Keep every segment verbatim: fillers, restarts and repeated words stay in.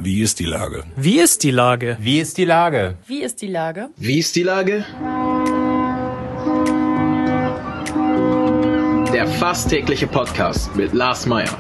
Wie ist die Lage? Wie ist die Lage? Wie ist die Lage? Wie ist die Lage? Wie ist die Lage? Der fast tägliche Podcast mit Lars Meyer.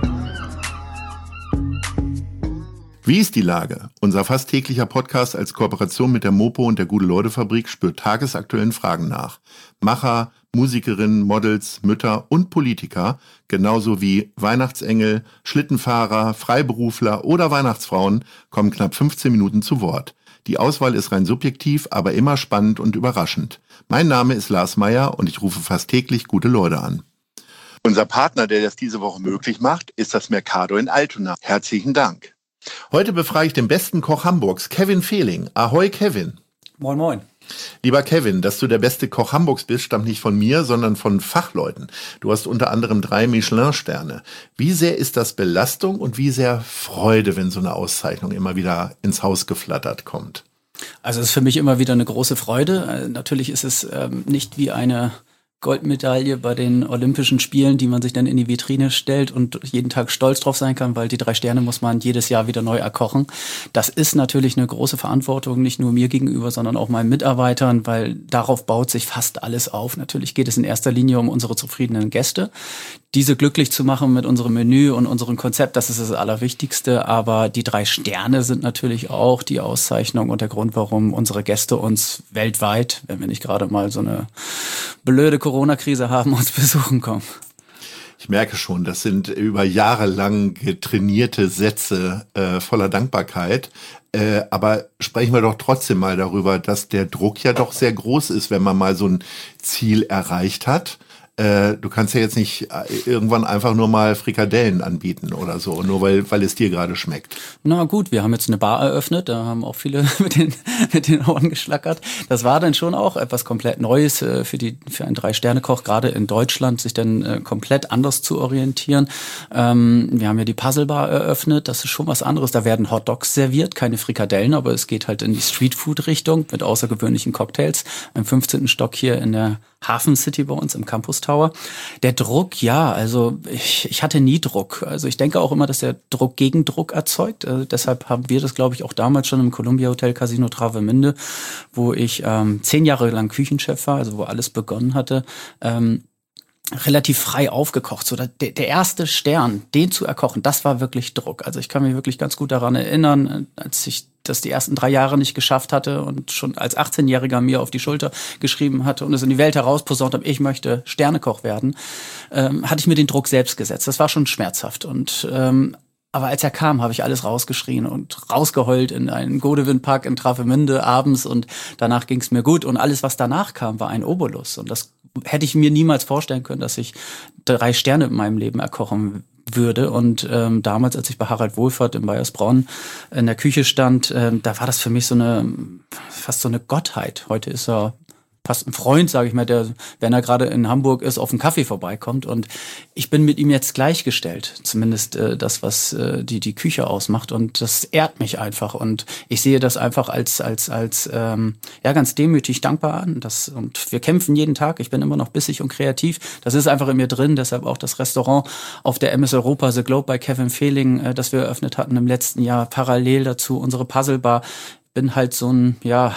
Wie ist die Lage? Unser fast täglicher Podcast als Kooperation mit der Mopo und der Gute-Leute-Fabrik spürt tagesaktuellen Fragen nach. Macher, Musikerinnen, Models, Mütter und Politiker, genauso wie Weihnachtsengel, Schlittenfahrer, Freiberufler oder Weihnachtsfrauen, kommen knapp fünfzehn Minuten zu Wort. Die Auswahl ist rein subjektiv, aber immer spannend und überraschend. Mein Name ist Lars Meyer und ich rufe fast täglich gute Leute an. Unser Partner, der das diese Woche möglich macht, ist das Mercado in Altona. Herzlichen Dank. Heute befrage ich den besten Koch Hamburgs, Kevin Fehling. Ahoi, Kevin. Moin, moin. Lieber Kevin, dass du der beste Koch Hamburgs bist, stammt nicht von mir, sondern von Fachleuten. Du hast unter anderem drei Michelin-Sterne. Wie sehr ist das Belastung und wie sehr Freude, wenn so eine Auszeichnung immer wieder ins Haus geflattert kommt? Also es ist für mich immer wieder eine große Freude. Natürlich ist es ähm, nicht wie eine Goldmedaille bei den Olympischen Spielen, die man sich dann in die Vitrine stellt und jeden Tag stolz drauf sein kann, weil die drei Sterne muss man jedes Jahr wieder neu erkochen. Das ist natürlich eine große Verantwortung, nicht nur mir gegenüber, sondern auch meinen Mitarbeitern, weil darauf baut sich fast alles auf. Natürlich geht es in erster Linie um unsere zufriedenen Gäste. Diese glücklich zu machen mit unserem Menü und unserem Konzept, das ist das Allerwichtigste. Aber die drei Sterne sind natürlich auch die Auszeichnung und der Grund, warum unsere Gäste uns weltweit, wenn wir nicht gerade mal so eine blöde Corona-Krise haben, uns besuchen kommen. Ich merke schon, das sind über Jahre lang getrainierte Sätze äh, voller Dankbarkeit. Äh, aber sprechen wir doch trotzdem mal darüber, dass der Druck ja doch sehr groß ist, wenn man mal so ein Ziel erreicht hat. Äh, du kannst ja jetzt nicht irgendwann einfach nur mal Frikadellen anbieten oder so, nur weil weil es dir gerade schmeckt. Na gut, wir haben jetzt eine Bar eröffnet, da haben auch viele mit den mit den Ohren geschlackert. Das war dann schon auch etwas komplett Neues äh, für die für einen Drei-Sterne-Koch, gerade in Deutschland, sich dann äh, komplett anders zu orientieren. Ähm, wir haben ja die Puzzle Bar eröffnet, das ist schon was anderes. Da werden Hotdogs serviert, keine Frikadellen, aber es geht halt in die Streetfood-Richtung mit außergewöhnlichen Cocktails. Im fünfzehnten Stock hier in der Hafen City bei uns im Campus Tower. Der Druck, ja, also ich, ich hatte nie Druck. Also ich denke auch immer, dass der Druck Gegendruck erzeugt. Also deshalb haben wir das, glaube ich, auch damals schon im Columbia Hotel Casino Travemünde, wo ich ähm, zehn Jahre lang Küchenchef war, also wo alles begonnen hatte, ähm, relativ frei aufgekocht. So der, der erste Stern, den zu erkochen, das war wirklich Druck. Also ich kann mich wirklich ganz gut daran erinnern, als ich das die ersten drei Jahre nicht geschafft hatte und schon als achtzehnjähriger mir auf die Schulter geschrieben hatte und es in die Welt herausposaunt habe, ich möchte Sternekoch werden, ähm, hatte ich mir den Druck selbst gesetzt. Das war schon schmerzhaft. Und ähm, aber als er kam, habe ich alles rausgeschrien und rausgeheult in einen Godewin-Park in Travemünde abends und danach ging es mir gut. Und alles, was danach kam, war ein Obolus. Und das hätte ich mir niemals vorstellen können, dass ich drei Sterne in meinem Leben erkochen würde. Und ähm, damals, als ich bei Harald Wohlfahrt in Baiersbronn in der Küche stand, ähm, da war das für mich so eine, fast so eine Gottheit. Heute ist er fast ein Freund, sage ich mal, der, wenn er gerade in Hamburg ist, auf einen Kaffee vorbeikommt. Und ich bin mit ihm jetzt gleichgestellt. Zumindest äh, das, was äh, die die Küche ausmacht. Und das ehrt mich einfach. Und ich sehe das einfach als als als ähm, ja ganz demütig dankbar an. Das, und wir kämpfen jeden Tag. Ich bin immer noch bissig und kreativ. Das ist einfach in mir drin. Deshalb auch das Restaurant auf der M S Europa The Globe bei Kevin Fehling, äh, das wir eröffnet hatten im letzten Jahr. Parallel dazu unsere Puzzle Bar. Bin halt so ein, ja...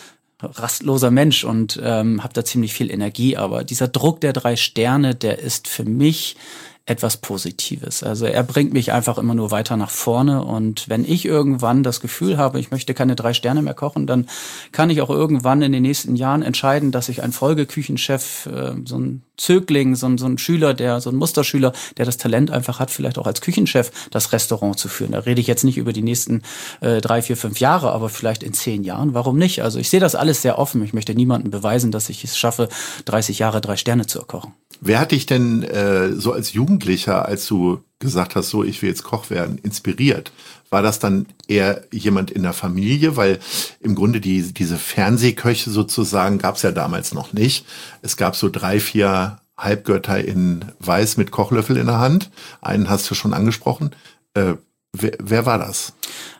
rastloser Mensch und ähm, habe da ziemlich viel Energie, aber dieser Druck der drei Sterne, der ist für mich etwas Positives. Also er bringt mich einfach immer nur weiter nach vorne und wenn ich irgendwann das Gefühl habe, ich möchte keine drei Sterne mehr kochen, dann kann ich auch irgendwann in den nächsten Jahren entscheiden, dass ich ein Folgeküchenchef, äh, so ein Zögling, so ein, so ein Schüler, der so ein Musterschüler, der das Talent einfach hat, vielleicht auch als Küchenchef das Restaurant zu führen. Da rede ich jetzt nicht über die nächsten äh, drei, vier, fünf Jahre, aber vielleicht in zehn Jahren. Warum nicht? Also ich sehe das alles sehr offen. Ich möchte niemandem beweisen, dass ich es schaffe, dreißig Jahre drei Sterne zu erkochen. Wer hat dich denn äh, so als Jugendlicher, als du gesagt hast, so ich will jetzt Koch werden, inspiriert? War das dann eher jemand in der Familie? Weil im Grunde die diese Fernsehköche sozusagen gab es ja damals noch nicht. Es gab so drei, vier Halbgötter in Weiß mit Kochlöffel in der Hand. Einen hast du schon angesprochen. Äh, wer, wer war das? Also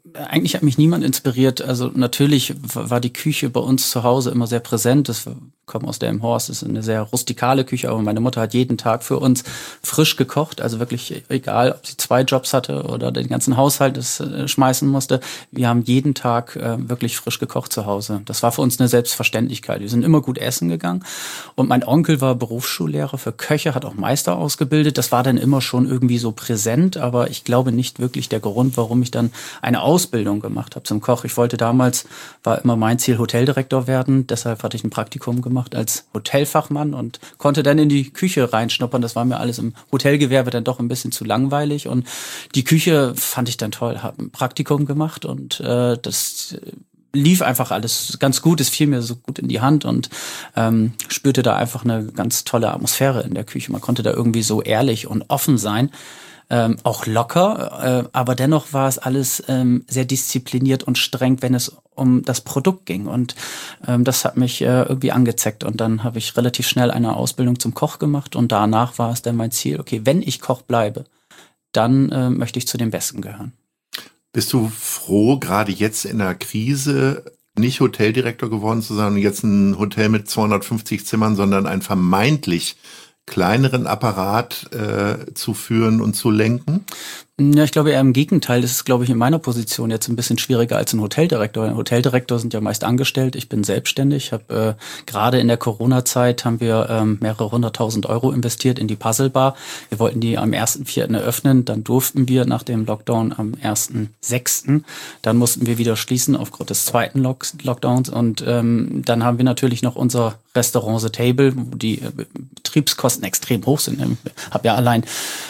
Eigentlich hat mich niemand inspiriert. Also natürlich war die Küche bei uns zu Hause immer sehr präsent. Das kommt aus Delmenhorst, das ist eine sehr rustikale Küche, aber meine Mutter hat jeden Tag für uns frisch gekocht. Also wirklich egal, ob sie zwei Jobs hatte oder den ganzen Haushalt das äh, schmeißen musste. Wir haben jeden Tag äh, wirklich frisch gekocht zu Hause. Das war für uns eine Selbstverständlichkeit. Wir sind immer gut essen gegangen. Und mein Onkel war Berufsschullehrer für Köche, hat auch Meister ausgebildet. Das war dann immer schon irgendwie so präsent, aber ich glaube nicht wirklich der Grund, warum ich dann eine Ausbildung gemacht habe zum Koch. Ich wollte damals, war immer mein Ziel, Hoteldirektor werden. Deshalb hatte ich ein Praktikum gemacht als Hotelfachmann und konnte dann in die Küche reinschnuppern. Das war mir alles im Hotelgewerbe dann doch ein bisschen zu langweilig. Und die Küche fand ich dann toll. Habe ein Praktikum gemacht und äh, das lief einfach alles ganz gut. Es fiel mir so gut in die Hand und ähm, spürte da einfach eine ganz tolle Atmosphäre in der Küche. Man konnte da irgendwie so ehrlich und offen sein. Ähm, auch locker, äh, aber dennoch war es alles ähm, sehr diszipliniert und streng, wenn es um das Produkt ging. Und ähm, das hat mich äh, irgendwie angezeckt. Und dann habe ich relativ schnell eine Ausbildung zum Koch gemacht und danach war es dann mein Ziel, okay, wenn ich Koch bleibe, dann äh, möchte ich zu den Besten gehören. Bist du froh, gerade jetzt in der Krise nicht Hoteldirektor geworden zu sein und jetzt ein Hotel mit zweihundertfünfzig Zimmern, sondern ein vermeintlich kleineren Apparat äh, zu führen und zu lenken? Ja, ich glaube eher im Gegenteil. Das ist, glaube ich, in meiner Position jetzt ein bisschen schwieriger als ein Hoteldirektor. Ein Hoteldirektor sind ja meist angestellt. Ich bin selbstständig. Ich habe äh, gerade in der Corona-Zeit haben wir ähm, mehrere hunderttausend Euro investiert in die Puzzlebar. Wir wollten die am ersten vierten eröffnen. Dann durften wir nach dem Lockdown am ersten sechsten Dann mussten wir wieder schließen aufgrund des zweiten Lock- Lockdowns. Und ähm, dann haben wir natürlich noch unser Restaurant The Table, wo die äh, Betriebskosten extrem hoch sind. Ich habe ja allein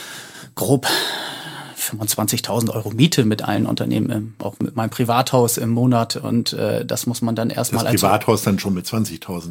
grob fünfundzwanzigtausend Euro Miete mit allen Unternehmen, auch mit meinem Privathaus im Monat und äh, das muss man dann erstmal als... Das Privathaus dann schon mit zwanzigtausend.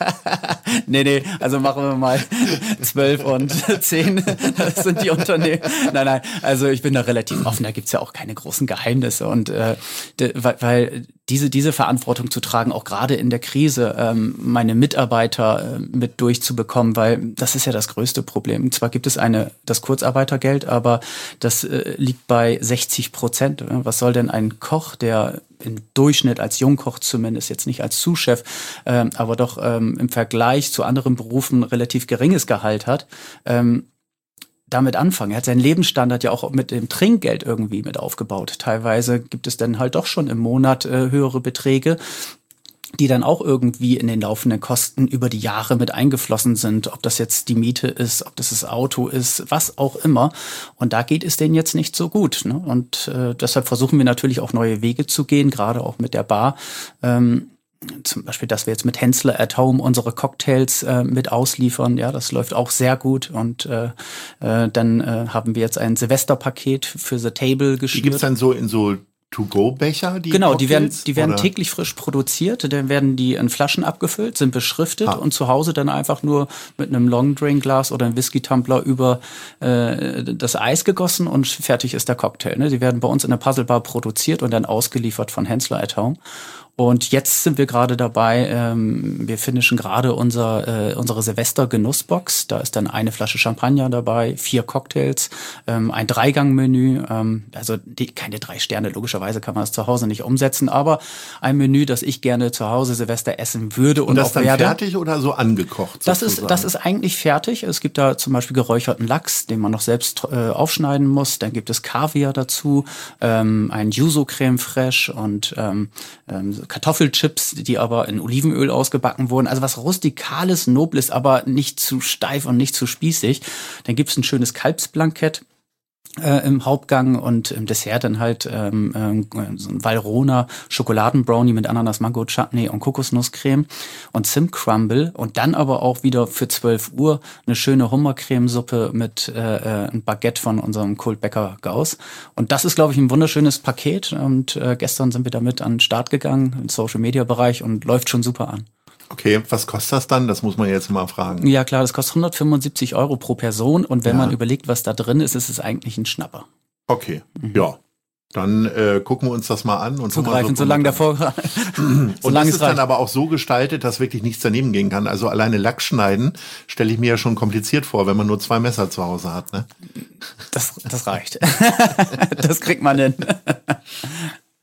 nee, nee, also machen wir mal zwölf und zehn, das sind die Unternehmen. Nein, nein, also ich bin da relativ offen, da gibt's ja auch keine großen Geheimnisse und äh, de, weil diese diese Verantwortung zu tragen, auch gerade in der Krise, ähm, meine Mitarbeiter äh, mit durchzubekommen, weil das ist ja das größte Problem. Zwar gibt es eine das Kurzarbeitergeld, aber das äh, liegt bei sechzig Prozent. Was soll denn ein Koch, der im Durchschnitt als Jungkoch zumindest, jetzt nicht als Sous-Chef, ähm, aber doch ähm, im Vergleich zu anderen Berufen relativ geringes Gehalt hat, ähm, damit anfangen. Er hat seinen Lebensstandard ja auch mit dem Trinkgeld irgendwie mit aufgebaut. Teilweise gibt es dann halt doch schon im Monat äh, höhere Beträge, die dann auch irgendwie in den laufenden Kosten über die Jahre mit eingeflossen sind. Ob das jetzt die Miete ist, ob das das Auto ist, was auch immer. Und da geht es denen jetzt nicht so gut. Ne? Und äh, deshalb versuchen wir natürlich auch neue Wege zu gehen, gerade auch mit der Bar. Ähm, Zum Beispiel, dass wir jetzt mit Hensler at Home unsere Cocktails äh, mit ausliefern. Ja, das läuft auch sehr gut. Und äh, äh, dann äh, haben wir jetzt ein Silvesterpaket für The Table geschnürt. Die gibt's dann so in so To-Go-Becher? Die genau, Cocktails, die werden, die werden oder? täglich frisch produziert. Dann werden die in Flaschen abgefüllt, sind beschriftet ah. und zu Hause dann einfach nur mit einem Longdrink-Glas oder einem Whisky-Tumbler über äh, das Eis gegossen und fertig ist der Cocktail. Ne? Die werden bei uns in der Puzzlebar produziert und dann ausgeliefert von Hensler at Home. Und jetzt sind wir gerade dabei, ähm, wir finishen gerade unser, äh, unsere Silvester-Genussbox. Da ist dann eine Flasche Champagner dabei, vier Cocktails, ähm, ein Dreigang-Menü. Ähm, also die, keine drei Sterne, logischerweise kann man das zu Hause nicht umsetzen, aber ein Menü, das ich gerne zu Hause Silvester essen würde und, und das auch dann werde. Fertig oder so angekocht? Das ist, das ist eigentlich fertig. Es gibt da zum Beispiel geräucherten Lachs, den man noch selbst äh, aufschneiden muss. Dann gibt es Kaviar dazu, ähm, ein Yuzu Creme Fraiche und ähm, ähm, Kartoffelchips, die aber in Olivenöl ausgebacken wurden. Also was Rustikales, Nobles, aber nicht zu steif und nicht zu spießig. Dann gibt es ein schönes Kalbsblankett äh, im Hauptgang und im Dessert dann halt ähm, äh, so ein Valrhona Schokoladenbrownie mit Ananas, Mango, Chutney und Kokosnusscreme und Zimtcrumble und dann aber auch wieder für zwölf Uhr eine schöne Hummercremesuppe mit äh, ein Baguette von unserem Kultbäcker Gauss. Und das ist, glaube ich, ein wunderschönes Paket und äh, gestern sind wir damit an den Start gegangen im Social-Media-Bereich und läuft schon super an. Okay, was kostet das dann? Das muss man jetzt mal fragen. Ja klar, das kostet hundertfünfundsiebzig Euro pro Person und wenn ja. man überlegt, was da drin ist, ist es eigentlich ein Schnapper. Okay, mhm. ja. Dann äh, gucken wir uns das mal an. Und zugreifen, so solange davor. Und das ist dann aber auch so gestaltet, dass wirklich nichts daneben gehen kann. Also alleine Lachs schneiden stelle ich mir ja schon kompliziert vor, wenn man nur zwei Messer zu Hause hat. Ne? Das, das reicht. Das kriegt man hin.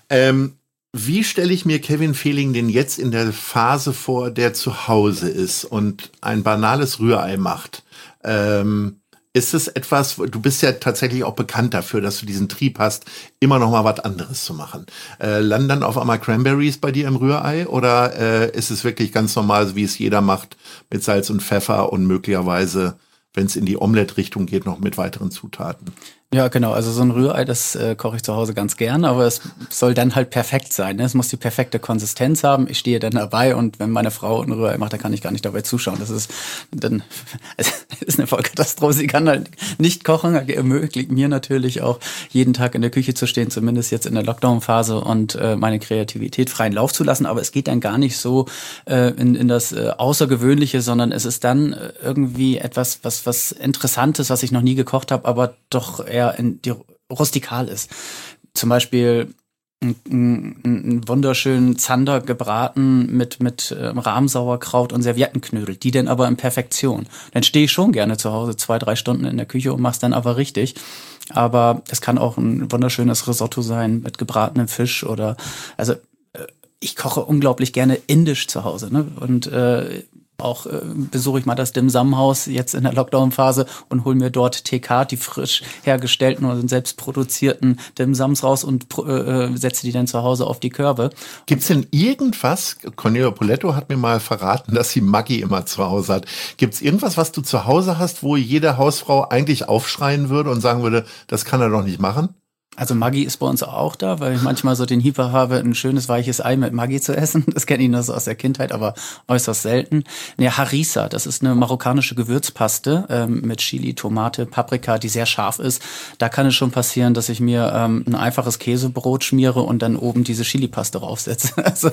Ähm, wie stelle ich mir Kevin Fehling denn jetzt in der Phase vor, der zu Hause ist und ein banales Rührei macht? Ähm, ist es etwas, du bist ja tatsächlich auch bekannt dafür, dass du diesen Trieb hast, immer noch mal was anderes zu machen. Äh, landen dann auf einmal Cranberries bei dir im Rührei oder äh, ist es wirklich ganz normal, wie es jeder macht, mit Salz und Pfeffer und möglicherweise, wenn es in die Omelette-Richtung geht, noch mit weiteren Zutaten? Ja, genau. Also so ein Rührei, das äh, koche ich zu Hause ganz gern, aber es soll dann halt perfekt sein. Ne? Es muss die perfekte Konsistenz haben. Ich stehe dann dabei und wenn meine Frau ein Rührei macht, dann kann ich gar nicht dabei zuschauen. Das ist dann also, das ist eine Vollkatastrophe. Sie kann halt nicht kochen. Ermöglicht mir natürlich auch, jeden Tag in der Küche zu stehen, zumindest jetzt in der Lockdown-Phase und äh, meine Kreativität freien Lauf zu lassen. Aber es geht dann gar nicht so äh, in, in das äh, Außergewöhnliche, sondern es ist dann irgendwie etwas, was, was Interessantes, was ich noch nie gekocht habe, aber doch eher in die rustikal ist. Zum Beispiel einen wunderschönen Zander gebraten mit mit ähm, Rahmsauerkraut und Serviettenknödel, die dann aber in Perfektion. Dann stehe ich schon gerne zu Hause zwei, drei Stunden in der Küche und mach's dann aber richtig. Aber es kann auch ein wunderschönes Risotto sein mit gebratenem Fisch oder also äh, ich koche unglaublich gerne indisch zu Hause, ne? Und äh, Auch äh, besuche ich mal das Dim Sum Haus jetzt in der Lockdown-Phase und hole mir dort T K, die frisch hergestellten oder selbst produzierten Dim Sums raus und äh, setze die dann zu Hause auf die Körbe. Gibt's denn irgendwas, Cornelia Poletto hat mir mal verraten, dass sie Maggi immer zu Hause hat. Gibt's irgendwas, was du zu Hause hast, wo jede Hausfrau eigentlich aufschreien würde und sagen würde, das kann er doch nicht machen? Also Maggi ist bei uns auch da, weil ich manchmal so den Hieper habe, ein schönes weiches Ei mit Maggi zu essen. Das kenne ich nur so aus der Kindheit, aber äußerst selten. Ne, Harissa, das ist eine marokkanische Gewürzpaste ähm, mit Chili, Tomate, Paprika, die sehr scharf ist. Da kann es schon passieren, dass ich mir ähm, ein einfaches Käsebrot schmiere und dann oben diese Chili-Paste raufsetze. Also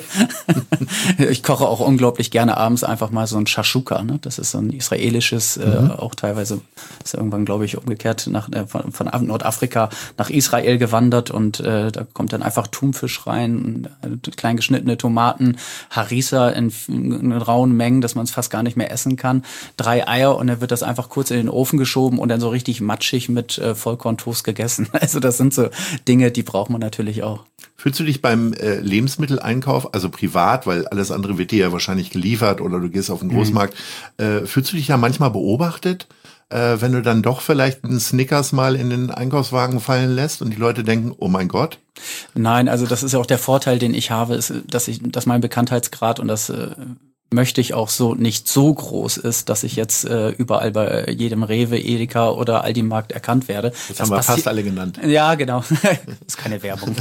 ich koche auch unglaublich gerne abends einfach mal so ein Shashuka. Ne? Das ist so ein israelisches, äh, mhm. auch teilweise ist irgendwann, glaube ich, umgekehrt nach, äh, von, von Nordafrika nach Israel gewandert und äh, da kommt dann einfach Thunfisch rein, äh, klein geschnittene Tomaten, Harissa in, in rauen Mengen, dass man es fast gar nicht mehr essen kann, drei Eier und dann wird das einfach kurz in den Ofen geschoben und dann so richtig matschig mit äh, Vollkorntoast gegessen. Also das sind so Dinge, die braucht man natürlich auch. Fühlst du dich beim äh, Lebensmitteleinkauf, also privat, weil alles andere wird dir ja wahrscheinlich geliefert oder du gehst auf den Großmarkt, mhm. äh, fühlst du dich ja manchmal beobachtet? Äh, wenn du dann doch vielleicht einen Snickers mal in den Einkaufswagen fallen lässt und die Leute denken, oh mein Gott? Nein, also das ist ja auch der Vorteil, den ich habe, ist, dass ich, dass mein Bekanntheitsgrad und das äh, möchte ich auch so nicht so groß ist, dass ich jetzt äh, überall bei jedem Rewe, Edeka oder Aldi-Markt erkannt werde. Das, das haben wir fast alle genannt. Ja, genau. Das ist keine Werbung.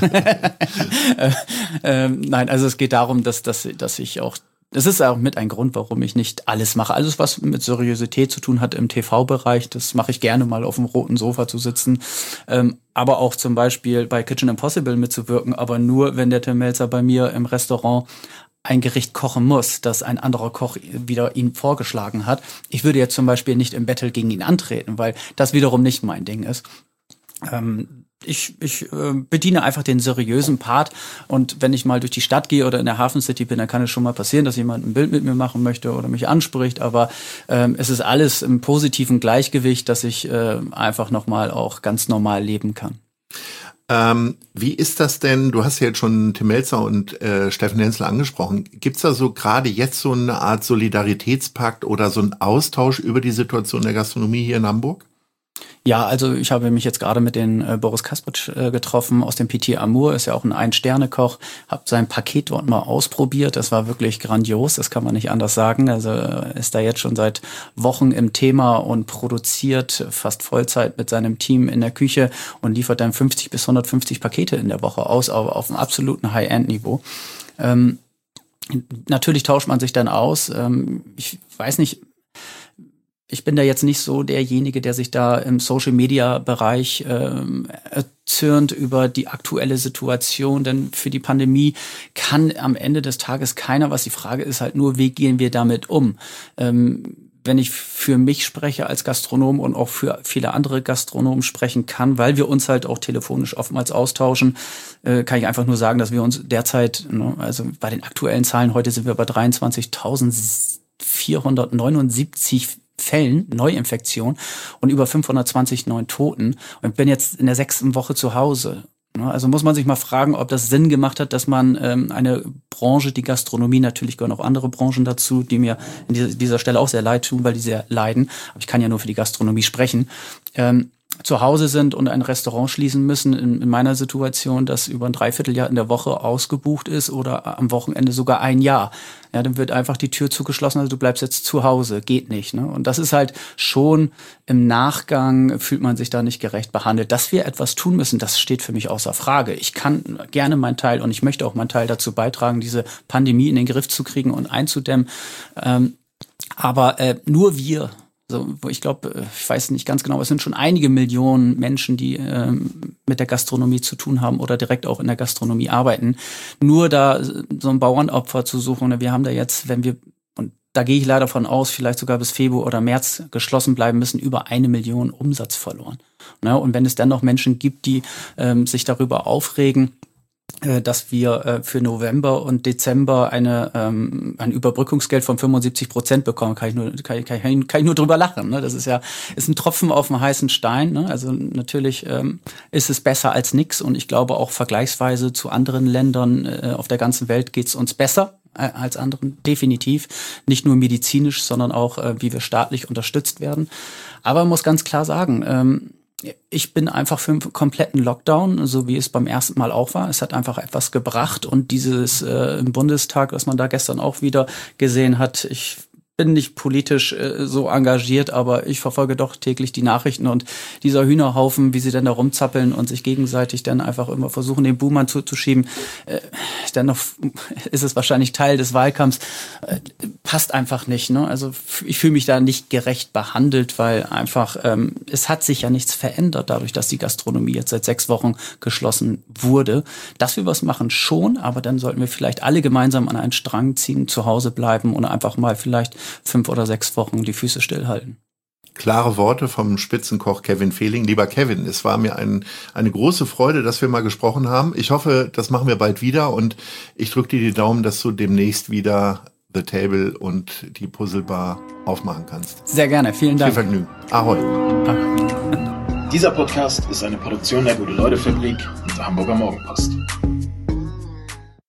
äh, äh, nein, also es geht darum, dass, dass, dass ich auch Das ist auch mit ein Grund, warum ich nicht alles mache. Alles, was mit Seriosität zu tun hat im T V-Bereich, das mache ich gerne mal auf dem roten Sofa zu sitzen. Ähm, aber auch zum Beispiel bei Kitchen Impossible mitzuwirken, aber nur, wenn der Tim Melzer bei mir im Restaurant ein Gericht kochen muss, das ein anderer Koch wieder ihm vorgeschlagen hat. Ich würde jetzt zum Beispiel nicht im Battle gegen ihn antreten, weil das wiederum nicht mein Ding ist. Ähm, Ich, ich äh, bediene einfach den seriösen Part und wenn ich mal durch die Stadt gehe oder in der Hafen City bin, dann kann es schon mal passieren, dass jemand ein Bild mit mir machen möchte oder mich anspricht, aber ähm, es ist alles im positiven Gleichgewicht, dass ich äh, einfach nochmal auch ganz normal leben kann. Ähm, wie ist das denn, du hast ja jetzt schon Tim Melzer und äh, Steffen Hensel angesprochen, gibt's da so gerade jetzt so eine Art Solidaritätspakt oder so einen Austausch über die Situation der Gastronomie hier in Hamburg? Ja, also ich habe mich jetzt gerade mit den äh, Boris Kaspritsch äh, getroffen aus dem Pitié Amour, ist ja auch ein Ein-Sterne-Koch, habe sein Paket dort mal ausprobiert, das war wirklich grandios, das kann man nicht anders sagen, also äh, ist da jetzt schon seit Wochen im Thema und produziert fast Vollzeit mit seinem Team in der Küche und liefert dann fünfzig bis hundertfünfzig Pakete in der Woche aus, aber auf einem absoluten High-End-Niveau. Ähm, natürlich tauscht man sich dann aus, ähm, ich weiß nicht, ich bin da jetzt nicht so derjenige, der sich da im Social-Media-Bereich ähm, erzürnt über die aktuelle Situation, denn für die Pandemie kann am Ende des Tages keiner was. Die Frage ist halt nur, wie gehen wir damit um? Ähm, wenn ich für mich spreche als Gastronom und auch für viele andere Gastronomen sprechen kann, weil wir uns halt auch telefonisch oftmals austauschen, äh, kann ich einfach nur sagen, dass wir uns derzeit, ne, also bei den aktuellen Zahlen, heute sind wir bei dreiundzwanzigtausendvierhundertneunundsiebzig Fällen, Neuinfektion und über fünfhundertzwanzig neuen Toten und bin jetzt in der sechsten Woche zu Hause. Also muss man sich mal fragen, ob das Sinn gemacht hat, dass man ähm, eine Branche, die Gastronomie, natürlich gehören auch andere Branchen dazu, die mir an dieser, dieser Stelle auch sehr leid tun, weil die sehr leiden. Aber ich kann ja nur für die Gastronomie sprechen. Ähm, zu Hause sind und ein Restaurant schließen müssen, in, in meiner Situation, das über ein Dreivierteljahr in der Woche ausgebucht ist oder am Wochenende sogar ein Jahr. Ja, dann wird einfach die Tür zugeschlossen, also du bleibst jetzt zu Hause, geht nicht. Ne? Und das ist halt schon im Nachgang, fühlt man sich da nicht gerecht behandelt. Dass wir etwas tun müssen, das steht für mich außer Frage. Ich kann gerne meinen Teil und ich möchte auch meinen Teil dazu beitragen, diese Pandemie in den Griff zu kriegen und einzudämmen. Ähm, aber äh, nur wir, so, wo ich glaube, ich weiß nicht ganz genau, es sind schon einige Millionen Menschen, die ähm, mit der Gastronomie zu tun haben oder direkt auch in der Gastronomie arbeiten. Nur da so ein Bauernopfer zu suchen, wir haben da jetzt, wenn wir, und da gehe ich leider von aus, vielleicht sogar bis Februar oder März geschlossen bleiben müssen, über eine Million Umsatz verloren. Ne? Und wenn es dann noch Menschen gibt, die ähm, sich darüber aufregen, dass wir äh, für November und Dezember eine ähm, ein Überbrückungsgeld von fünfundsiebzig Prozent bekommen, kann ich nur kann, kann, kann ich nur drüber lachen. Ne? Das ist ja ist ein Tropfen auf dem heißen Stein. Ne? Also natürlich ähm, ist es besser als nix und ich glaube auch vergleichsweise zu anderen Ländern äh, auf der ganzen Welt geht's uns besser äh, als anderen, definitiv. Nicht nur medizinisch, sondern auch äh, wie wir staatlich unterstützt werden. Aber man muss ganz klar sagen, ähm, ich bin einfach für einen kompletten Lockdown, so wie es beim ersten Mal auch war. Es hat einfach etwas gebracht und dieses äh, im Bundestag, was man da gestern auch wieder gesehen hat, ich bin nicht politisch äh, so engagiert, aber ich verfolge doch täglich die Nachrichten und dieser Hühnerhaufen, wie sie dann da rumzappeln und sich gegenseitig dann einfach immer versuchen, den Boomern zuzuschieben, äh, dennoch ist es wahrscheinlich Teil des Wahlkampfs, äh, passt einfach nicht. Ne? Also ich fühle mich da nicht gerecht behandelt, weil einfach ähm, es hat sich ja nichts verändert dadurch, dass die Gastronomie jetzt seit sechs Wochen geschlossen wurde. Dass wir was machen schon, aber dann sollten wir vielleicht alle gemeinsam an einen Strang ziehen, zu Hause bleiben und einfach mal vielleicht fünf oder sechs Wochen die Füße stillhalten. Klare Worte vom Spitzenkoch Kevin Fehling. Lieber Kevin, es war mir ein, eine große Freude, dass wir mal gesprochen haben. Ich hoffe, das machen wir bald wieder und ich drücke dir die Daumen, dass du demnächst wieder The Table und die Puzzlebar aufmachen kannst. Sehr gerne, vielen Dank. Viel Vergnügen. Ahoi. Dieser Podcast ist eine Produktion der Gute-Leute-Fabrik und der Hamburger Morgenpost.